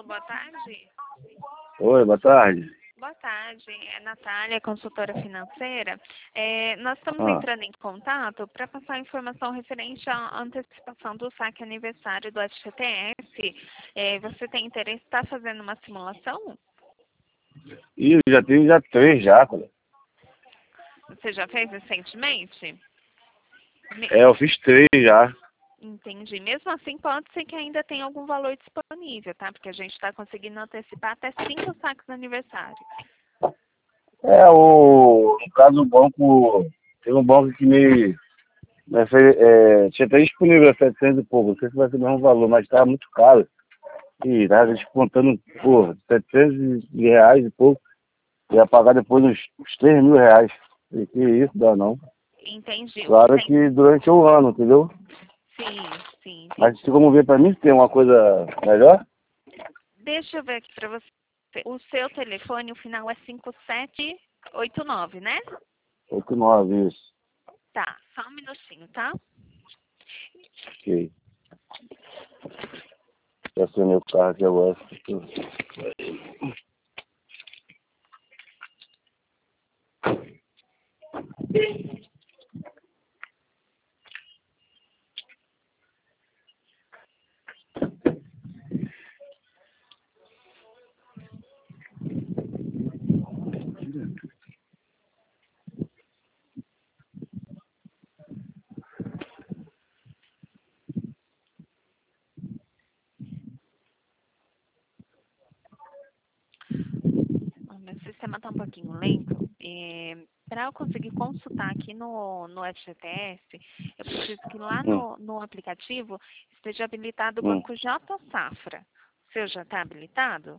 boa tarde. Oi, boa tarde. Boa tarde, é Natália, consultora financeira. Nós estamos Ah, entrando em contato para passar informação referente à antecipação do saque aniversário do FGTS. Você tem interesse em estar fazendo uma simulação? e eu já tive já 3 já, cara. Você já fez recentemente? Eu fiz 3 já. Entendi. Mesmo assim, pode ser que ainda tenha algum valor disponível, tá? Porque a gente está conseguindo antecipar até 5 saques no aniversário. No caso do banco, teve um banco que tinha até disponível a 700 e pouco, não sei se vai ser o mesmo valor, mas estava muito caro. E tava descontando, pô, R$ 700 e pouco, ia pagar depois uns R$ 3.000. E que isso, dá não. Entendi. Claro que durante o ano, entendeu? Sim. Mas tem como ver pra mim se tem uma coisa melhor? Deixa eu ver aqui para você. O seu telefone, o final é 5789, né? 89, isso. Tá, só um minutinho, tá? Ok. Estacionei o carro aqui agora. O meu sistema está um pouquinho lento. Para eu conseguir consultar aqui no FGTS, eu preciso que lá no aplicativo esteja habilitado o Banco J Safra. O seu já está habilitado?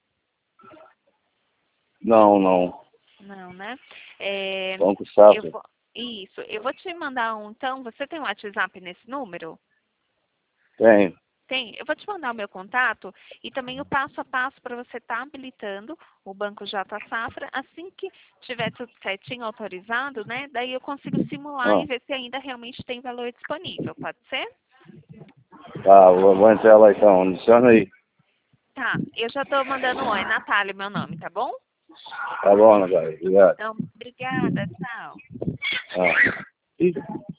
Não, não. Não, né? Banco Safra. Isso, eu vou te mandar então. Você tem um WhatsApp nesse número? Tenho. Tem. Eu vou te mandar o meu contato e também o passo a passo para você estar habilitando o Banco J Safra. Assim que tiver tudo certinho, autorizado, né? Daí eu consigo simular Ah, e ver se ainda realmente tem valor disponível. Pode ser? tá, vou entrar lá então. Adiciona aí. Tá. Eu já estou mandando um oi. Natália, meu nome, tá bom? Tá bom, Natália. Obrigado. Então, obrigada. Tchau. Ah. Ih.